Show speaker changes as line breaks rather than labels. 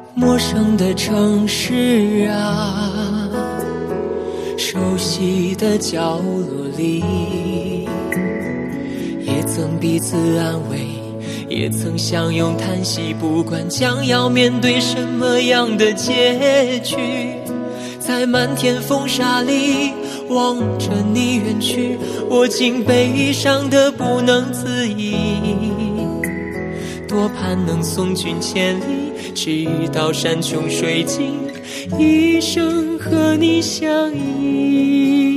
陌生的城市啊，熟悉的角落里，也曾彼此安慰，也曾相拥叹息，不管将要面对什么样的结局，在漫天风沙里望着你远去，我竟悲伤得不能自已，多盼能送君千里，直到山穷水尽，一生和你相依。